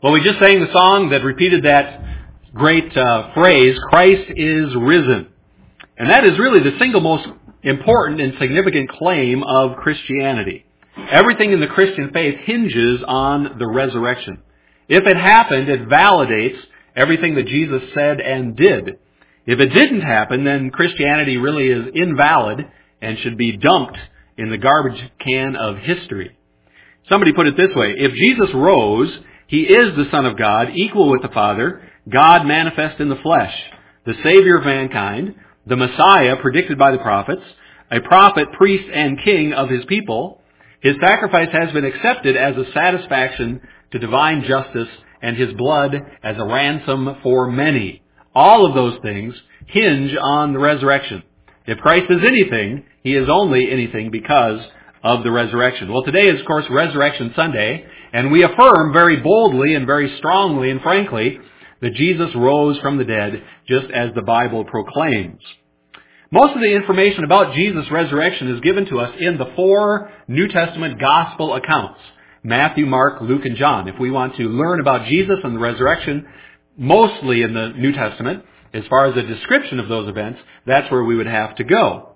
Well, we just sang the song that repeated that great phrase, Christ is risen. And that is really the single most important and significant claim of Christianity. Everything in the Christian faith hinges on the resurrection. If it happened, it validates everything that Jesus said and did. If it didn't happen, then Christianity really is invalid and should be dumped in the garbage can of history. Somebody put it this way: if Jesus rose, He is the Son of God, equal with the Father, God manifest in the flesh, the Savior of mankind, the Messiah predicted by the prophets, a prophet, priest, and king of His people. His sacrifice has been accepted as a satisfaction to divine justice, and His blood as a ransom for many. All of those things hinge on the resurrection. If Christ is anything, He is only anything because of the resurrection. Well, today is, of course, Resurrection Sunday, and we affirm very boldly and very strongly and frankly that Jesus rose from the dead, just as the Bible proclaims. Most of the information about Jesus' resurrection is given to us in the 4 New Testament gospel accounts: Matthew, Mark, Luke, and John. If we want to learn about Jesus and the resurrection, mostly in the New Testament, as far as a description of those events, that's where we would have to go.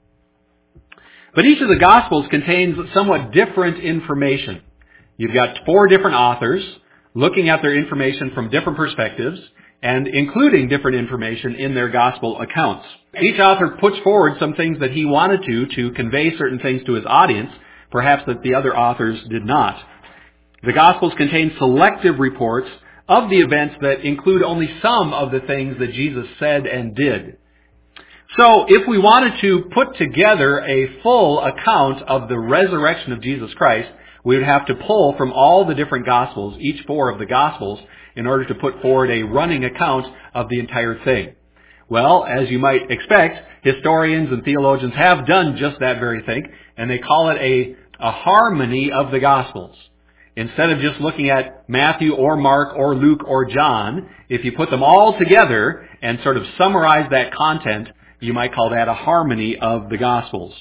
But each of the Gospels contains somewhat different information. You've got 4 different authors looking at their information from different perspectives and including different information in their Gospel accounts. Each author puts forward some things that he wanted to convey certain things to his audience, perhaps that the other authors did not. The Gospels contain selective reports of the events that include only some of the things that Jesus said and did. So, if we wanted to put together a full account of the resurrection of Jesus Christ, we would have to pull from all the different Gospels, each 4 of the Gospels, in order to put forward a running account of the entire thing. Well, as you might expect, historians and theologians have done just that very thing, and they call it a harmony of the Gospels. Instead of just looking at Matthew or Mark or Luke or John, if you put them all together and sort of summarize that content, you might call that a harmony of the Gospels.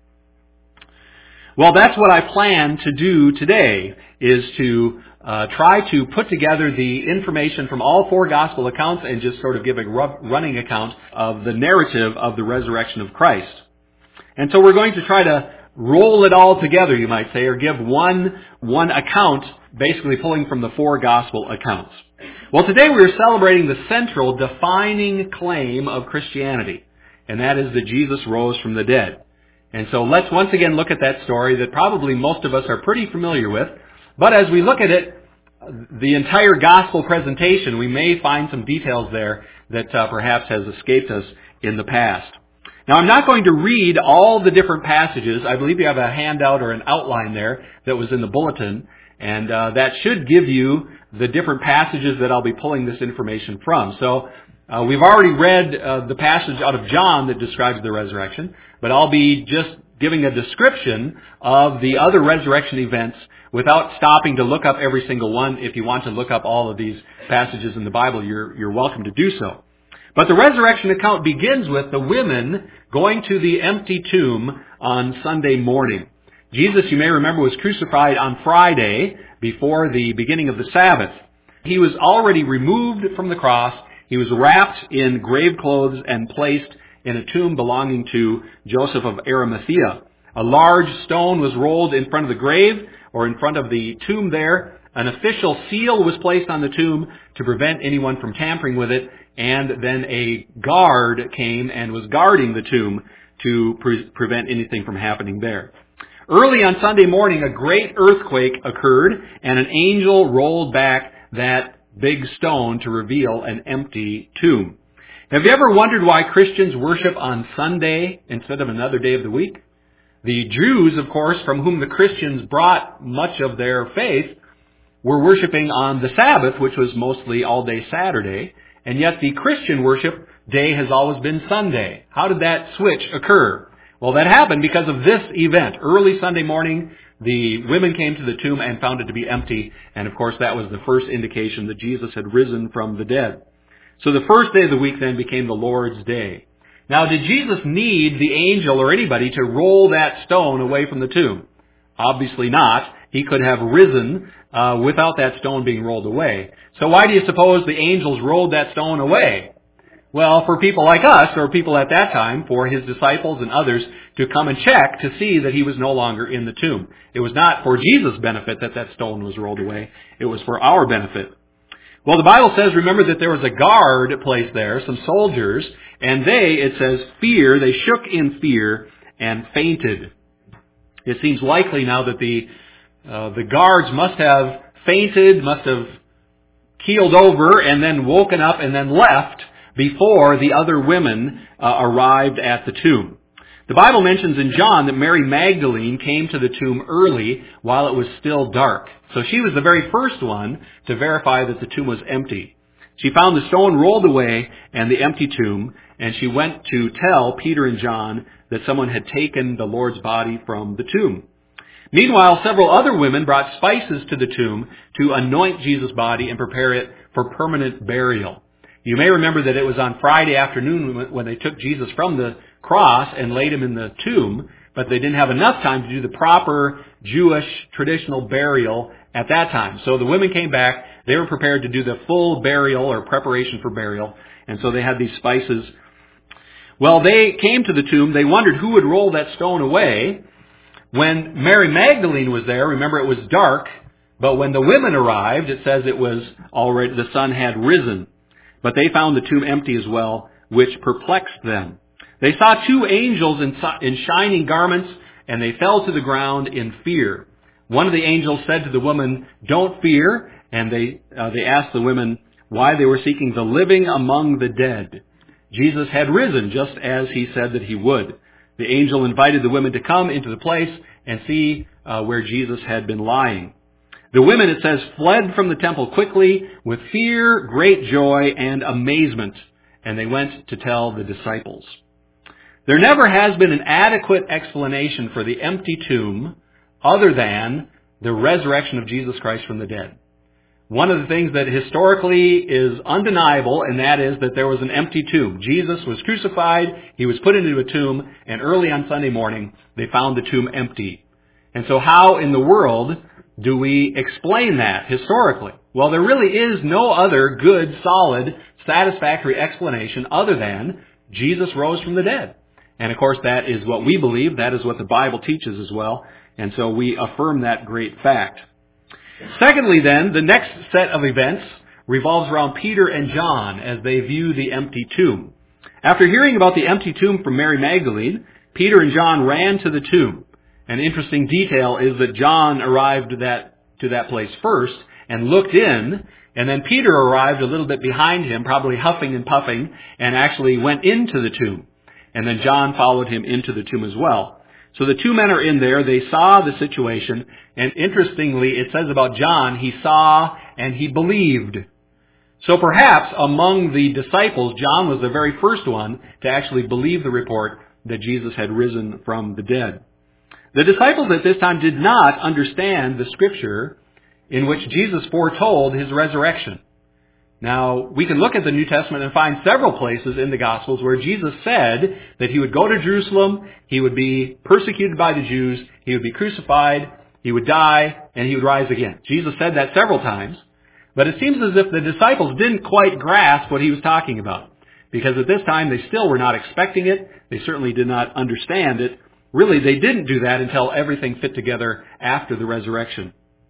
Well, that's what I plan to do today, is to try to put together the information from all 4 Gospel accounts and just sort of give a running account of the narrative of the resurrection of Christ. And so we're going to try to roll it all together, you might say, or give one account, basically pulling from the 4 Gospel accounts. Well, today we're celebrating the central defining claim of Christianity, and that is that Jesus rose from the dead. And so let's once again look at that story that probably most of us are pretty familiar with. But as we look at it, the entire gospel presentation, we may find some details there that perhaps has escaped us in the past. Now, I'm not going to read all the different passages. I believe you have a handout or an outline there that was in the bulletin, and that should give you the different passages that I'll be pulling this information from. So we've already read the passage out of John that describes the resurrection, but I'll be just giving a description of the other resurrection events without stopping to look up every single one. If you want to look up all of these passages in the Bible, you're welcome to do so. But the resurrection account begins with the women going to the empty tomb on Sunday morning. Jesus, you may remember, was crucified on Friday before the beginning of the Sabbath. He was already removed from the cross. He was wrapped in grave clothes and placed in a tomb belonging to Joseph of Arimathea. A large stone was rolled in front of the grave, or in front of the tomb there. An official seal was placed on the tomb to prevent anyone from tampering with it, and then a guard came and was guarding the tomb to prevent anything from happening there. Early on Sunday morning, a great earthquake occurred, and an angel rolled back that big stone to reveal an empty tomb. Have you ever wondered why Christians worship on Sunday instead of another day of the week? The Jews, of course, from whom the Christians brought much of their faith, were worshiping on the Sabbath, which was mostly all-day Saturday, and yet the Christian worship day has always been Sunday. How did that switch occur? Well, that happened because of this event. Early Sunday morning, the women came to the tomb and found it to be empty, and of course that was the first indication that Jesus had risen from the dead. So the first day of the week then became the Lord's Day. Now, did Jesus need the angel or anybody to roll that stone away from the tomb? Obviously not. he could have risen without that stone being rolled away. So why do you suppose the angels rolled that stone away? Well, for people like us, or people at that time, for his disciples and others to come and check to see that he was no longer in the tomb. It was not for Jesus' benefit that that stone was rolled away. It was for our benefit. Well, the Bible says, remember, that there was a guard placed there, some soldiers, and it says, they shook in fear and fainted. It seems likely now that the guards must have fainted, must have keeled over, and then woken up and then left before the other women arrived at the tomb. The Bible mentions in John that Mary Magdalene came to the tomb early while it was still dark. So she was the very first one to verify that the tomb was empty. She found the stone rolled away and the empty tomb, and she went to tell Peter and John that someone had taken the Lord's body from the tomb. Meanwhile, several other women brought spices to the tomb to anoint Jesus' body and prepare it for permanent burial. You may remember that it was on Friday afternoon when they took Jesus from the cross and laid him in the tomb, but they didn't have enough time to do the proper Jewish traditional burial at that time. So the women came back. They were prepared to do the full burial or preparation for burial, and so they had these spices. Well, they came to the tomb. They wondered who would roll that stone away. When Mary Magdalene was there, remember it was dark, but when the women arrived, it says it was already, the sun had risen. But they found the tomb empty as well, which perplexed them. They saw two angels in shining garments, and they fell to the ground in fear. One of the angels said to the woman, "Don't fear," and they asked the women why they were seeking the living among the dead. Jesus had risen, just as he said that he would. The angel invited the women to come into the place and see where Jesus had been lying. The women, it says, fled from the temple quickly with fear, great joy, and amazement, and they went to tell the disciples. There never has been an adequate explanation for the empty tomb other than the resurrection of Jesus Christ from the dead. One of the things that historically is undeniable, and that is that there was an empty tomb. Jesus was crucified, he was put into a tomb, and early on Sunday morning, they found the tomb empty. And so how in the world do we explain that historically? Well, there really is no other good, solid, satisfactory explanation other than Jesus rose from the dead. And of course, that is what we believe. That is what the Bible teaches as well. And so we affirm that great fact. Secondly, then, the next set of events revolves around Peter and John as they view the empty tomb. After hearing about the empty tomb from Mary Magdalene, Peter and John ran to the tomb. An interesting detail is that John arrived to that place first and looked in, and then Peter arrived a little bit behind him, probably huffing and puffing, and actually went into the tomb. And then John followed him into the tomb as well. So the two men are in there. They saw the situation. And interestingly, it says about John, he saw and he believed. So perhaps among the disciples, John was the very first one to actually believe the report that Jesus had risen from the dead. The disciples at this time did not understand the scripture in which Jesus foretold his resurrection. Now, we can look at the New Testament and find several places in the Gospels where Jesus said that he would go to Jerusalem, he would be persecuted by the Jews, he would be crucified, he would die, and he would rise again. Jesus said that several times, but it seems as if the disciples didn't quite grasp what he was talking about, because at this time they still were not expecting it, they certainly did not understand it. Really, they didn't do that until everything fit together after the resurrection.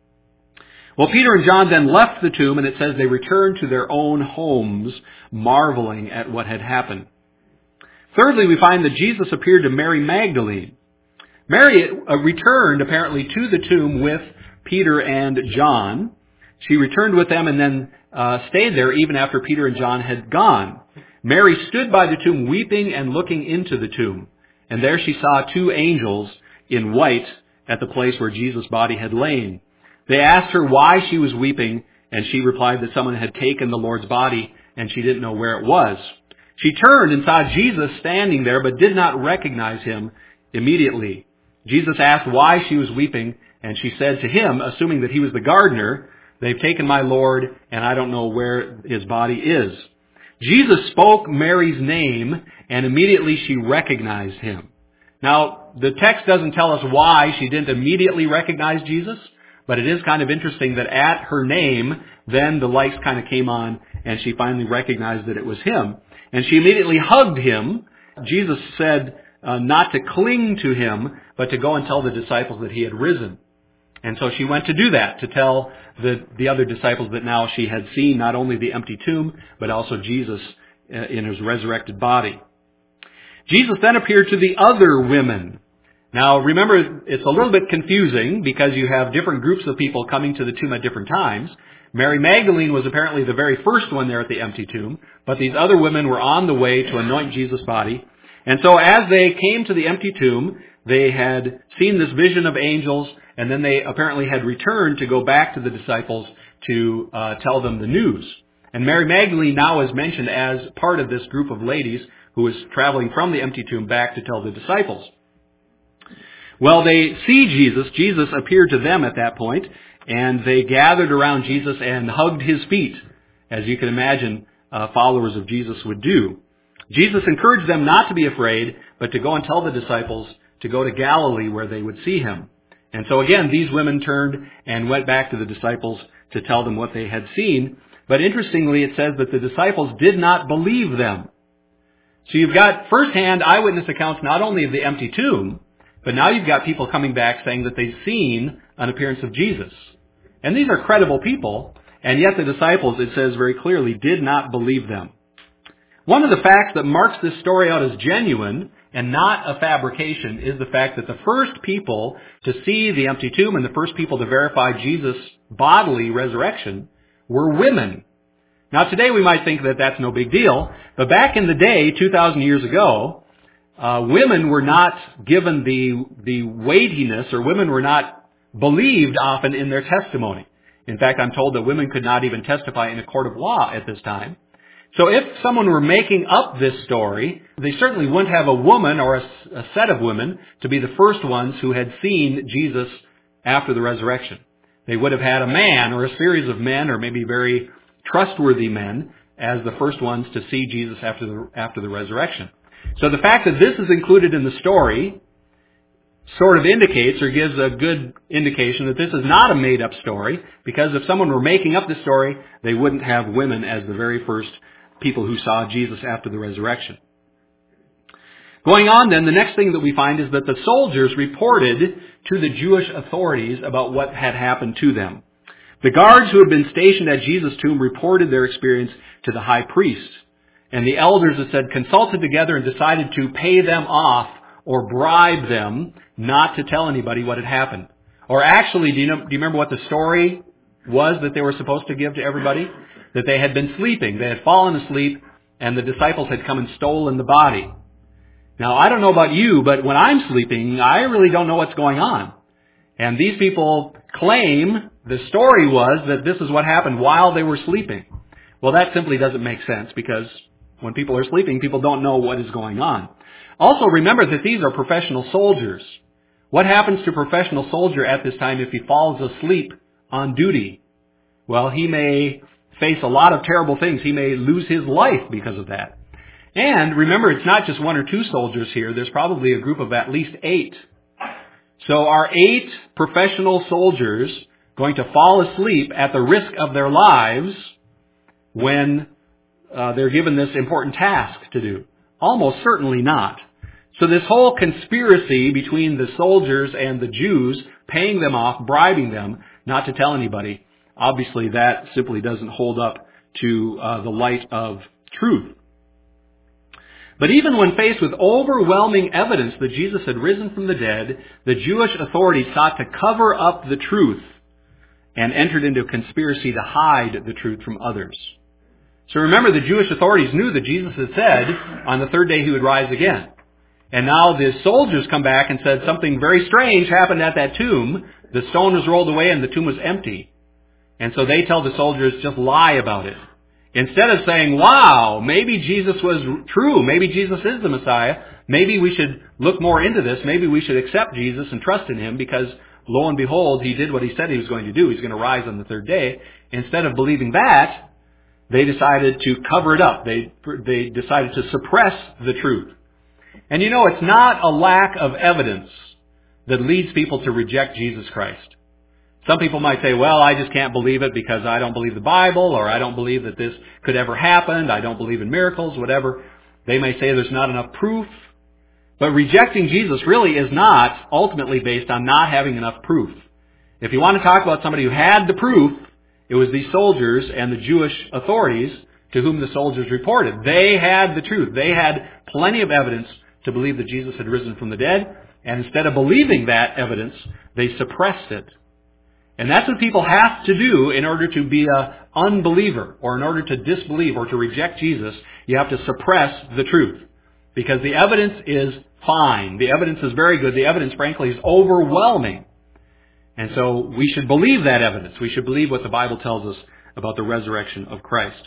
Well, Peter and John then left the tomb, and it says they returned to their own homes, marveling at what had happened. Thirdly, we find that Jesus appeared to Mary Magdalene. Mary returned, apparently, to the tomb with Peter and John. She returned with them and then stayed there even after Peter and John had gone. Mary stood by the tomb weeping and looking into the tomb. And there she saw two angels in white at the place where Jesus' body had lain. They asked her why she was weeping, and she replied that someone had taken the Lord's body, and she didn't know where it was. She turned and saw Jesus standing there, but did not recognize him immediately. Jesus asked why she was weeping, and she said to him, assuming that he was the gardener, "They've taken my Lord, and I don't know where his body is." Jesus spoke Mary's name, and immediately she recognized him. Now, the text doesn't tell us why she didn't immediately recognize Jesus, But it is kind of interesting that at her name, then the lights kind of came on and she finally recognized that it was him. And she immediately hugged him. Jesus said not to cling to him, but to go and tell the disciples that he had risen. And so she went to do that, to tell the other disciples that now she had seen not only the empty tomb, but also Jesus in his resurrected body. Jesus then appeared to the other women. Now remember, it's a little bit confusing because you have different groups of people coming to the tomb at different times. Mary Magdalene was apparently the very first one there at the empty tomb, but these other women were on the way to anoint Jesus' body. And so as they came to the empty tomb, they had seen this vision of angels, and then they apparently had returned to go back to the disciples to tell them the news. And Mary Magdalene now is mentioned as part of this group of ladies who was traveling from the empty tomb back to tell the disciples. Well, they see Jesus. Jesus appeared to them at that point, and they gathered around Jesus and hugged his feet, as you can imagine followers of Jesus would do. Jesus encouraged them not to be afraid, but to go and tell the disciples to go to Galilee where they would see him. And so again, these women turned and went back to the disciples to tell them what they had seen. But interestingly, it says that the disciples did not believe them. So you've got firsthand eyewitness accounts not only of the empty tomb, but now you've got people coming back saying that they've seen an appearance of Jesus. And these are credible people, and yet the disciples, it says very clearly, did not believe them. One of the facts that marks this story out as genuine and not a fabrication is the fact that the first people to see the empty tomb and the first people to verify Jesus' bodily resurrection were women. Now today we might think that that's no big deal, but back in the day, 2,000 years ago, women were not given the weightiness, or women were not believed often in their testimony. In fact, I'm told that women could not even testify in a court of law at this time. So if someone were making up this story, they certainly wouldn't have a woman or a set of women to be the first ones who had seen Jesus after the resurrection. They would have had a man or a series of men, or maybe very trustworthy men, as the first ones to see Jesus after the resurrection. So the fact that this is included in the story sort of indicates, or gives a good indication, that this is not a made-up story, because if someone were making up the story, they wouldn't have women as the very first people who saw Jesus after the resurrection. Going on then, the next thing that we find is that the soldiers reported to the Jewish authorities about what had happened to them. The guards who had been stationed at Jesus' tomb reported their experience to the high priest. And the elders, it said, consulted together and decided to pay them off or bribe them not to tell anybody what had happened. Or actually, do you remember what the story was that they were supposed to give to everybody? That they had been sleeping. They had fallen asleep, and the disciples had come and stolen the body. Now, I don't know about you, but when I'm sleeping, I really don't know what's going on. And these people claim the story was that this is what happened while they were sleeping. Well, that simply doesn't make sense, because when people are sleeping, people don't know what is going on. Also, remember that these are professional soldiers. What happens to a professional soldier at this time if he falls asleep on duty? Well, he may face a lot of terrible things. He may lose his life because of that. And remember, it's not just one or two soldiers here. There's probably a group of at least 8. So are 8 professional soldiers going to fall asleep at the risk of their lives when they're given this important task to do? Almost certainly not. So this whole conspiracy between the soldiers and the Jews, paying them off, bribing them not to tell anybody, obviously that simply doesn't hold up to the light of truth. But even when faced with overwhelming evidence that Jesus had risen from the dead, the Jewish authorities sought to cover up the truth and entered into a conspiracy to hide the truth from others. So remember, the Jewish authorities knew that Jesus had said on the third day he would rise again. And now the soldiers come back and said something very strange happened at that tomb. The stone was rolled away and the tomb was empty. And so they tell the soldiers, just lie about it. Instead of saying, wow, maybe Jesus was true, maybe Jesus is the Messiah, maybe we should look more into this, maybe we should accept Jesus and trust in him, because lo and behold, he did what he said he was going to do. He's going to rise on the third day. Instead of believing that, they decided to cover it up. They decided to suppress the truth. And you know, it's not a lack of evidence that leads people to reject Jesus Christ. Some people might say, well, I just can't believe it because I don't believe the Bible, or I don't believe that this could ever happen. I don't believe in miracles, whatever. They may say there's not enough proof. But rejecting Jesus really is not ultimately based on not having enough proof. If you want to talk about somebody who had the proof, it was these soldiers and the Jewish authorities to whom the soldiers reported. They had the truth. They had plenty of evidence to believe that Jesus had risen from the dead. And instead of believing that evidence, they suppressed it. And that's what people have to do in order to be an unbeliever, or in order to disbelieve or to reject Jesus. You have to suppress the truth. Because the evidence is fine. The evidence is very good. The evidence, frankly, is overwhelming. And so we should believe that evidence. We should believe what the Bible tells us about the resurrection of Christ.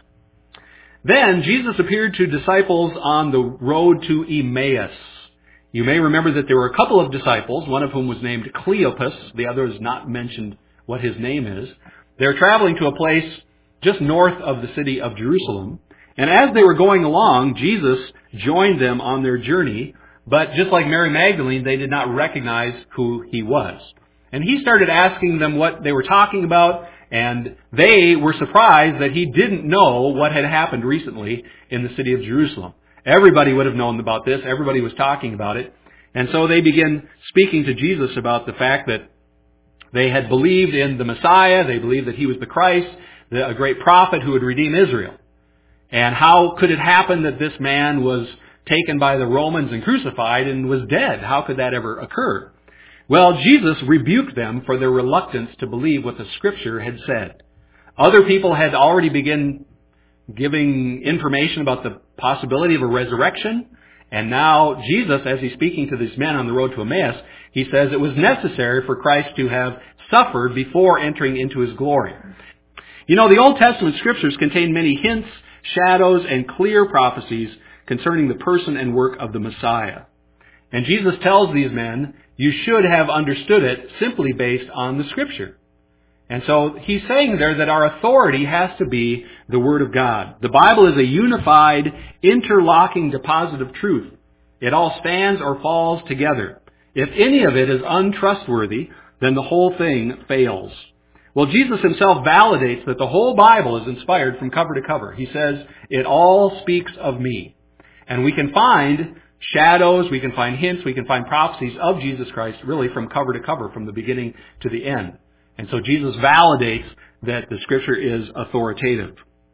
Then Jesus appeared to disciples on the road to Emmaus. You may remember that there were a couple of disciples, one of whom was named Cleopas. The other is not mentioned what his name is. They're traveling to a place just north of the city of Jerusalem. And as they were going along, Jesus joined them on their journey. But just like Mary Magdalene, they did not recognize who he was. And he started asking them what they were talking about, and they were surprised that he didn't know what had happened recently in the city of Jerusalem. Everybody would have known about this. Everybody was talking about it. And so they began speaking to Jesus about the fact that they had believed in the Messiah. They believed that he was the Christ, a great prophet who would redeem Israel. And how could it happen that this man was taken by the Romans and crucified and was dead? How could that ever occur? Well, Jesus rebuked them for their reluctance to believe what the Scripture had said. Other people had already begun giving information about the possibility of a resurrection. And now Jesus, as he's speaking to these men on the road to Emmaus, he says it was necessary for Christ to have suffered before entering into his glory. You know, the Old Testament Scriptures contain many hints, shadows, and clear prophecies concerning the person and work of the Messiah. And Jesus tells these men, you should have understood it simply based on the Scripture. And so he's saying there that our authority has to be the Word of God. The Bible is a unified, interlocking deposit of truth. It all stands or falls together. If any of it is untrustworthy, then the whole thing fails. Well, Jesus himself validates that the whole Bible is inspired from cover to cover. He says, it all speaks of me. And we can find shadows, we can find hints, we can find prophecies of Jesus Christ really from cover to cover, from the beginning to the end. And so Jesus validates that the Scripture is authoritative.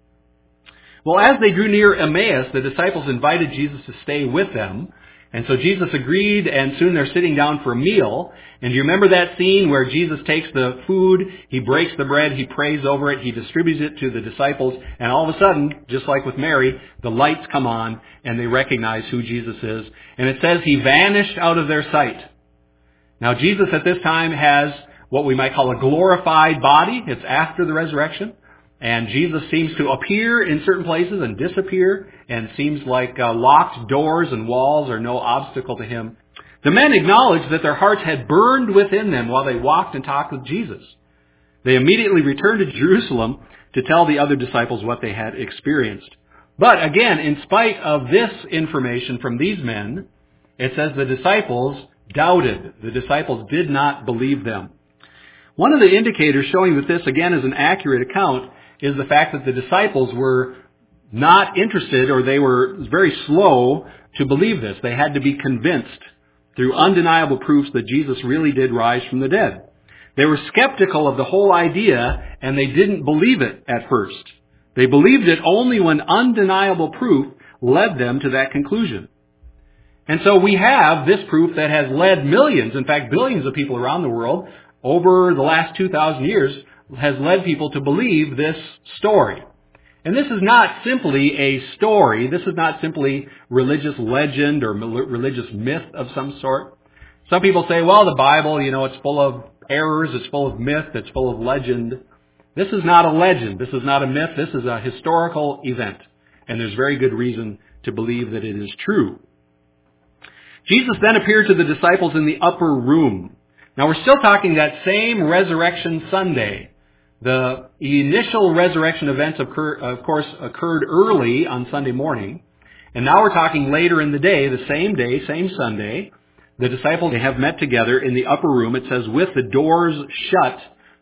Well, as they drew near Emmaus, the disciples invited Jesus to stay with them. And so Jesus agreed, and soon they're sitting down for a meal. And do you remember that scene where Jesus takes the food, he breaks the bread, he prays over it, he distributes it to the disciples, and all of a sudden, just like with Mary, the lights come on, and they recognize who Jesus is. And it says he vanished out of their sight. Now, Jesus at this time has what we might call a glorified body. It's after the resurrection. And Jesus seems to appear in certain places and disappear, and seems like locked doors and walls are no obstacle to him. The men acknowledged that their hearts had burned within them while they walked and talked with Jesus. They immediately returned to Jerusalem to tell the other disciples what they had experienced. But again, in spite of this information from these men, it says the disciples doubted. The disciples did not believe them. One of the indicators showing that this, again, is an accurate account is the fact that the disciples were not interested, or they were very slow to believe this. They had to be convinced through undeniable proofs that Jesus really did rise from the dead. They were skeptical of the whole idea, and they didn't believe it at first. They believed it only when undeniable proof led them to that conclusion. And so we have this proof that has led millions, in fact billions of people around the world over the last 2,000 years, has led people to believe this story. And this is not simply a story. This is not simply religious legend or religious myth of some sort. Some people say, well, the Bible, it's full of errors, it's full of myth, it's full of legend. This is not a legend. This is not a myth. This is a historical event. And there's very good reason to believe that it is true. Jesus then appeared to the disciples in the upper room. Now we're still talking that same Resurrection Sunday. The initial resurrection events, of course, occurred early on Sunday morning. And now we're talking later in the day, same Sunday. The disciples have met together in the upper room. It says, with the doors shut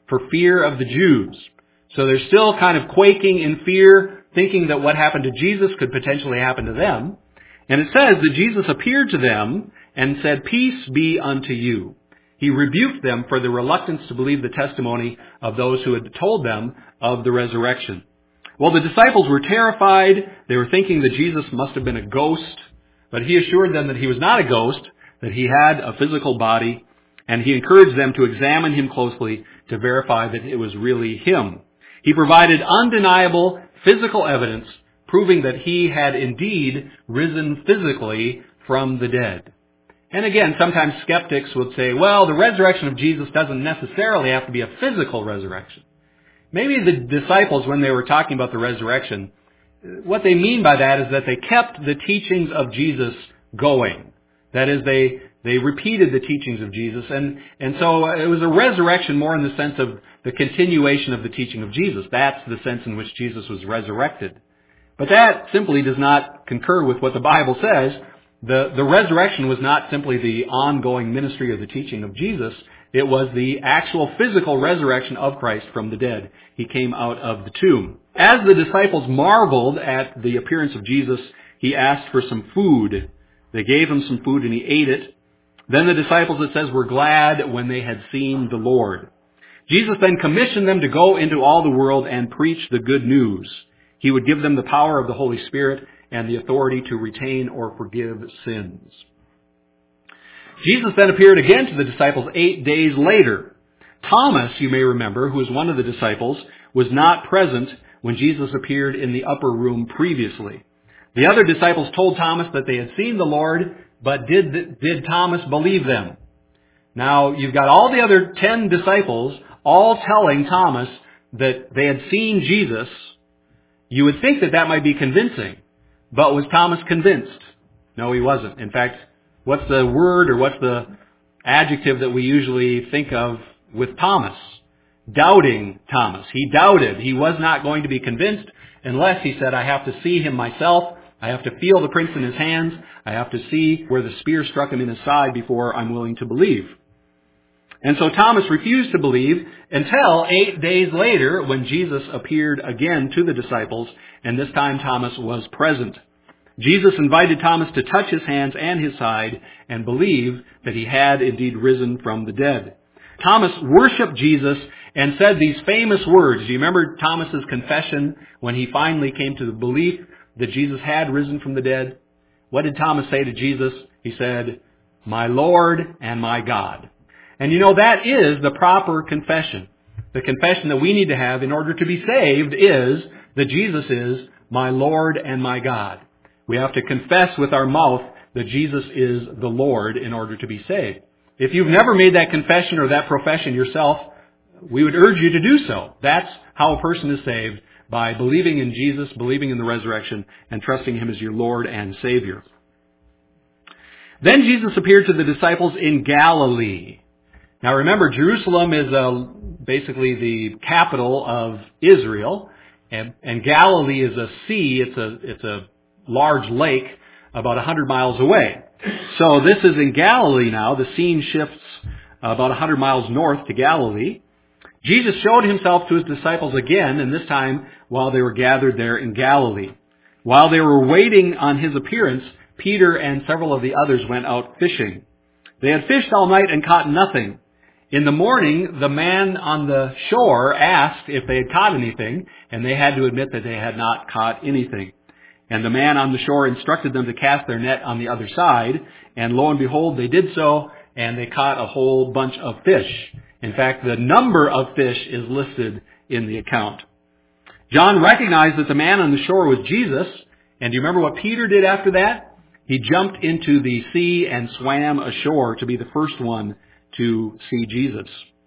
for fear of the Jews. So they're still kind of quaking in fear, thinking that what happened to Jesus could potentially happen to them. And it says that Jesus appeared to them and said, "Peace be unto you." He rebuked them for the reluctance to believe the testimony of those who had told them of the resurrection. Well, the disciples were terrified. They were thinking that Jesus must have been a ghost, but he assured them that he was not a ghost, that he had a physical body, and he encouraged them to examine him closely to verify that it was really him. He provided undeniable physical evidence proving that he had indeed risen physically from the dead. And again, sometimes skeptics would say, well, the resurrection of Jesus doesn't necessarily have to be a physical resurrection. Maybe the disciples, when they were talking about the resurrection, what they mean by that is that they kept the teachings of Jesus going. That is, they repeated the teachings of Jesus. And so it was a resurrection more in the sense of the continuation of the teaching of Jesus. That's the sense in which Jesus was resurrected. But that simply does not concur with what the Bible says. The resurrection was not simply the ongoing ministry of the teaching of Jesus. It was the actual physical resurrection of Christ from the dead. He came out of the tomb. As the disciples marveled at the appearance of Jesus, he asked for some food. They gave him some food and he ate it. Then the disciples, it says, were glad when they had seen the Lord. Jesus then commissioned them to go into all the world and preach the good news. He would give them the power of the Holy Spirit and the authority to retain or forgive sins. Jesus then appeared again to the disciples 8 days later. Thomas, you may remember, who was one of the disciples, was not present when Jesus appeared in the upper room previously. The other disciples told Thomas that they had seen the Lord, but did Thomas believe them? Now, you've got all the other 10 disciples all telling Thomas that they had seen Jesus. You would think that that might be convincing. But was Thomas convinced? No, he wasn't. In fact, what's the word or what's the adjective that we usually think of with Thomas? Doubting Thomas. He doubted. He was not going to be convinced unless he said, I have to see him myself. I have to feel the prints in his hands. I have to see where the spear struck him in his side before I'm willing to believe. And so Thomas refused to believe until 8 days later when Jesus appeared again to the disciples, and this time Thomas was present. Jesus invited Thomas to touch his hands and his side and believe that he had indeed risen from the dead. Thomas worshiped Jesus and said these famous words. Do you remember Thomas's confession when he finally came to the belief that Jesus had risen from the dead? What did Thomas say to Jesus? He said, "My Lord and my God." And you know, that is the proper confession. The confession that we need to have in order to be saved is that Jesus is my Lord and my God. We have to confess with our mouth that Jesus is the Lord in order to be saved. If you've never made that confession or that profession yourself, we would urge you to do so. That's how a person is saved, by believing in Jesus, believing in the resurrection, and trusting him as your Lord and Savior. Then Jesus appeared to the disciples in Galilee. Now remember, Jerusalem is basically the capital of Israel, and Galilee is a sea. It's a large lake about 100 miles away. So this is in Galilee now. The scene shifts about 100 miles north to Galilee. Jesus showed himself to his disciples again, and this time while they were gathered there in Galilee. While they were waiting on his appearance, Peter and several of the others went out fishing. They had fished all night and caught nothing. In the morning, the man on the shore asked if they had caught anything, and they had to admit that they had not caught anything. And the man on the shore instructed them to cast their net on the other side, and lo and behold, they did so, and they caught a whole bunch of fish. In fact, the number of fish is listed in the account. John recognized that the man on the shore was Jesus, and do you remember what Peter did after that? He jumped into the sea and swam ashore to be the first one to see Jesus.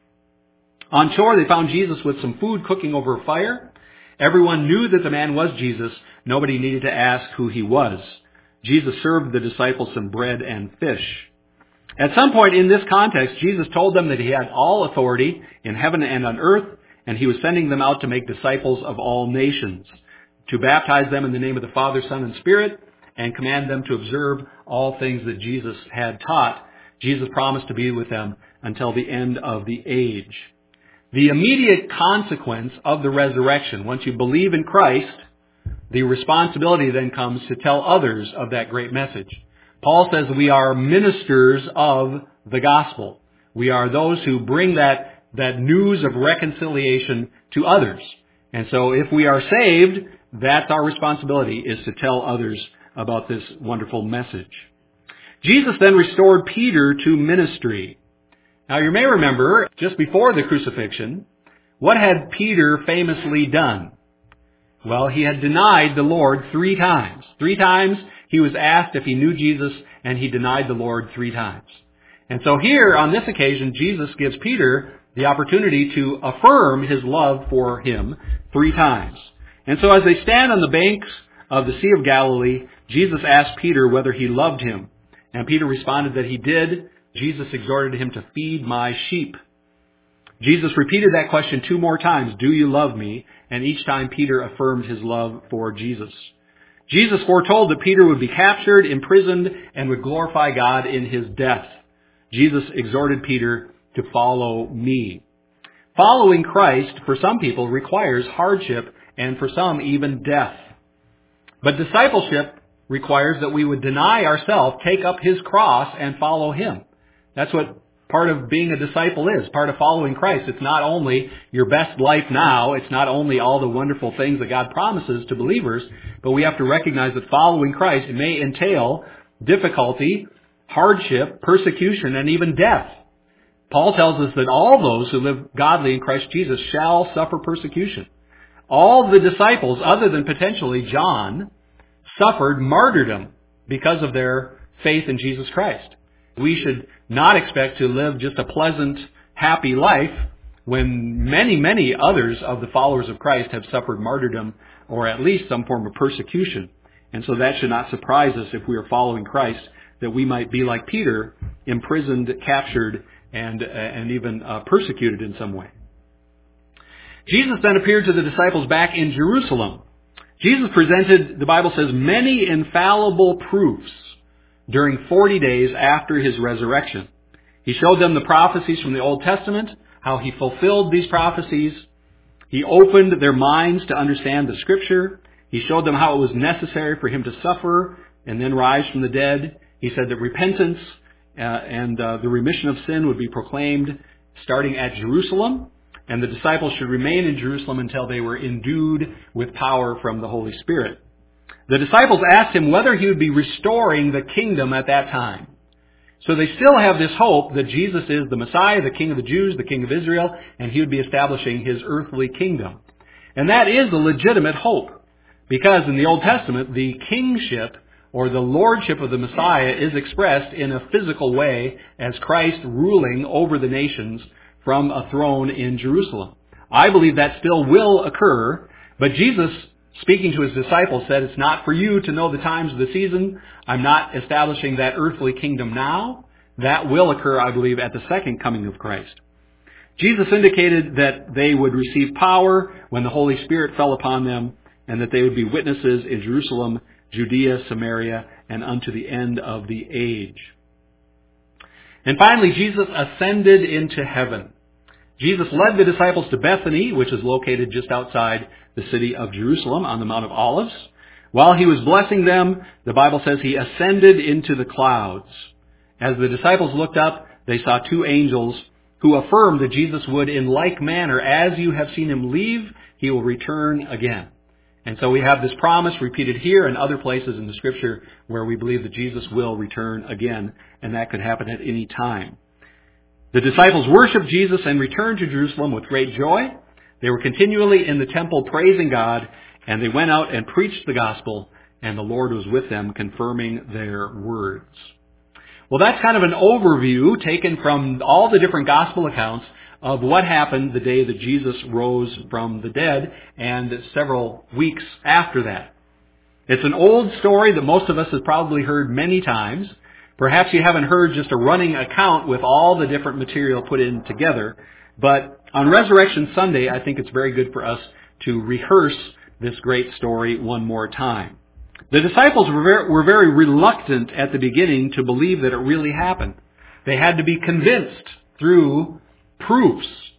On shore, they found Jesus with some food cooking over a fire. Everyone knew that the man was Jesus. Nobody needed to ask who he was. Jesus served the disciples some bread and fish. At some point in this context, Jesus told them that he had all authority in heaven and on earth, and he was sending them out to make disciples of all nations, to baptize them in the name of the Father, Son, and Spirit, and command them to observe all things that Jesus had taught. Jesus promised to be with them until the end of the age. the immediate consequence of the resurrection, once you believe in Christ, the responsibility then comes to tell others of that great message. Paul says we are ministers of the gospel. We are those who bring that news of reconciliation to others. And so if we are saved, that's our responsibility, is to tell others about this wonderful message. Jesus then restored Peter to ministry. Now you may remember, just before the crucifixion, what had Peter famously done? Well, he had denied the Lord 3 times. 3 times he was asked if he knew Jesus, and he denied the Lord 3 times. And so here, on this occasion, Jesus gives Peter the opportunity to affirm his love for him 3 times. And so as they stand on the banks of the Sea of Galilee, Jesus asked Peter whether he loved him. And Peter responded that he did. Jesus exhorted him to feed my sheep. Jesus repeated that question 2 more times, do you love me? And each time Peter affirmed his love for Jesus. Jesus foretold that Peter would be captured, imprisoned, and would glorify God in his death. Jesus exhorted Peter to follow me. Following Christ, for some people, requires hardship, and for some, even death. But discipleship requires that we would deny ourselves, take up his cross, and follow him. That's what part of being a disciple is, part of following Christ. It's not only your best life now, it's not only all the wonderful things that God promises to believers, but we have to recognize that following Christ may entail difficulty, hardship, persecution, and even death. Paul tells us that all those who live godly in Christ Jesus shall suffer persecution. All the disciples, other than potentially John, suffered martyrdom because of their faith in Jesus Christ. We should not expect to live just a pleasant, happy life when many, many others of the followers of Christ have suffered martyrdom or at least some form of persecution. And so that should not surprise us if we are following Christ, that we might be like Peter, imprisoned, captured, and even persecuted in some way. Jesus then appeared to the disciples back in Jerusalem. Jesus presented, the Bible says, many infallible proofs during 40 days after his resurrection. He showed them the prophecies from the Old Testament, how he fulfilled these prophecies. He opened their minds to understand the Scripture. He showed them how it was necessary for him to suffer and then rise from the dead. He said that repentance and the remission of sin would be proclaimed starting at Jerusalem, and the disciples should remain in Jerusalem until they were endued with power from the Holy Spirit. The disciples asked him whether he would be restoring the kingdom at that time. So they still have this hope that Jesus is the Messiah, the King of the Jews, the King of Israel, and he would be establishing his earthly kingdom. And that is a legitimate hope, because in the Old Testament, the kingship or the lordship of the Messiah is expressed in a physical way as Christ ruling over the nations from a throne in Jerusalem. I believe that still will occur, but Jesus, speaking to his disciples, said, it's not for you to know the times of the season. I'm not establishing that earthly kingdom now. That will occur, I believe, at the second coming of Christ. Jesus indicated that they would receive power when the Holy Spirit fell upon them, and that they would be witnesses in Jerusalem, Judea, Samaria, and unto the end of the age. And finally, Jesus ascended into heaven. Jesus led the disciples to Bethany, which is located just outside the city of Jerusalem on the Mount of Olives. While he was blessing them, the Bible says he ascended into the clouds. As the disciples looked up, they saw 2 angels who affirmed that Jesus would, in like manner, as you have seen him leave, he will return again. And so we have this promise repeated here and other places in the Scripture where we believe that Jesus will return again, and that could happen at any time. The disciples worshiped Jesus and returned to Jerusalem with great joy. They were continually in the temple praising God, and they went out and preached the gospel, and the Lord was with them, confirming their words. Well, that's kind of an overview taken from all the different gospel accounts of what happened the day that Jesus rose from the dead and several weeks after that. It's an old story that most of us have probably heard many times. Perhaps you haven't heard just a running account with all the different material put in together, but on Resurrection Sunday, I think it's very good for us to rehearse this great story one more time. The disciples were very reluctant at the beginning to believe that it really happened. They had to be convinced through proofs,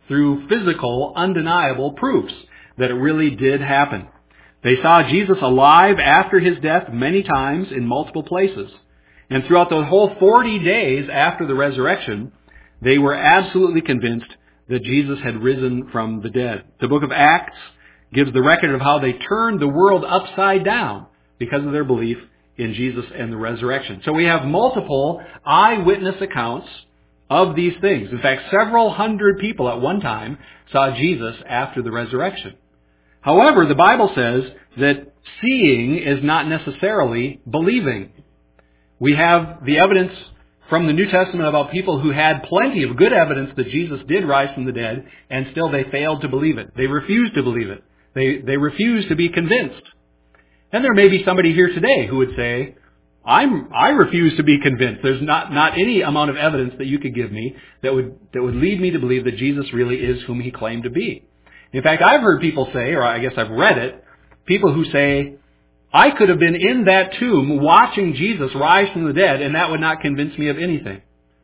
through physical, undeniable proofs that it really did happen. They saw Jesus alive after his death many times in multiple places. And throughout the whole 40 days after the resurrection, they were absolutely convinced that Jesus had risen from the dead. The book of Acts gives the record of how they turned the world upside down because of their belief in Jesus and the resurrection. So we have multiple eyewitness accounts of these things. In fact, several hundred people at one time saw Jesus after the resurrection. However, the Bible says that seeing is not necessarily believing. We have the evidence from the New Testament about people who had plenty of good evidence that Jesus did rise from the dead, and still they failed to believe it. They refused to believe it. They refused to be convinced. And there may be somebody here today who would say, I refuse to be convinced. There's not any amount of evidence that you could give me that would lead me to believe that Jesus really is whom he claimed to be. In fact, I've heard people say, or I guess I've read it, people who say, I could have been in that tomb watching Jesus rise from the dead, and that would not convince me of anything.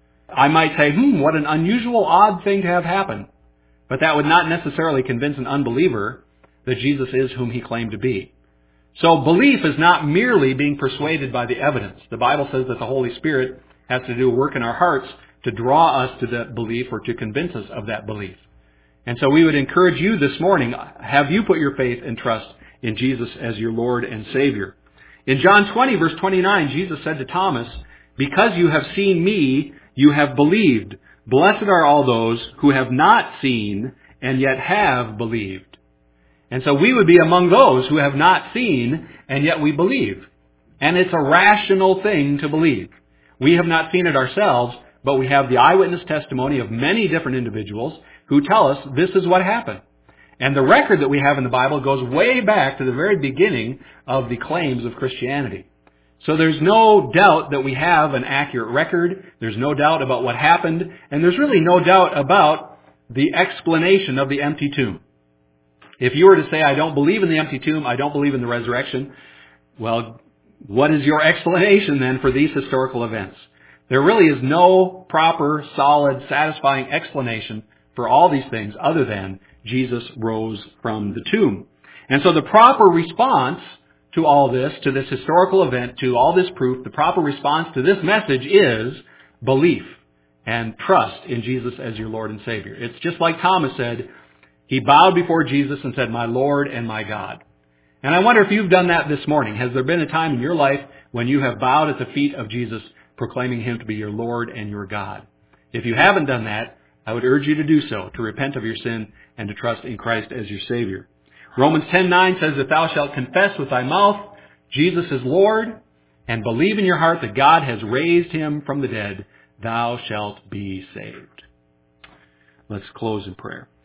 I might say, what an unusual, odd thing to have happen. But that would not necessarily convince an unbeliever that Jesus is whom he claimed to be. So belief is not merely being persuaded by the evidence. The Bible says that the Holy Spirit has to do a work in our hearts to draw us to that belief or to convince us of that belief. And so we would encourage you this morning, have you put your faith and trust in Jesus as your Lord and Savior. In John 20, verse 29, Jesus said to Thomas, because you have seen me, you have believed. Blessed are all those who have not seen and yet have believed. And so we would be among those who have not seen and yet we believe. And it's a rational thing to believe. We have not seen it ourselves, but we have the eyewitness testimony of many different individuals who tell us this is what happened. And the record that we have in the Bible goes way back to the very beginning of the claims of Christianity. So there's no doubt that we have an accurate record. There's no doubt about what happened. And there's really no doubt about the explanation of the empty tomb. If you were to say, I don't believe in the empty tomb, I don't believe in the resurrection, well, what is your explanation then for these historical events? There really is no proper, solid, satisfying explanation for all these things other than Jesus rose from the tomb. And so the proper response to all this, to this historical event, to all this proof, the proper response to this message is belief and trust in Jesus as your Lord and Savior. It's just like Thomas said, he bowed before Jesus and said, my Lord and my God. And I wonder if you've done that this morning. Has there been a time in your life when you have bowed at the feet of Jesus, proclaiming him to be your Lord and your God? If you haven't done that, I would urge you to do so, to repent of your sin and to trust in Christ as your Savior. Romans 10:9 says, if thou shalt confess with thy mouth Jesus is Lord and believe in your heart that God has raised him from the dead, thou shalt be saved. Let's close in prayer.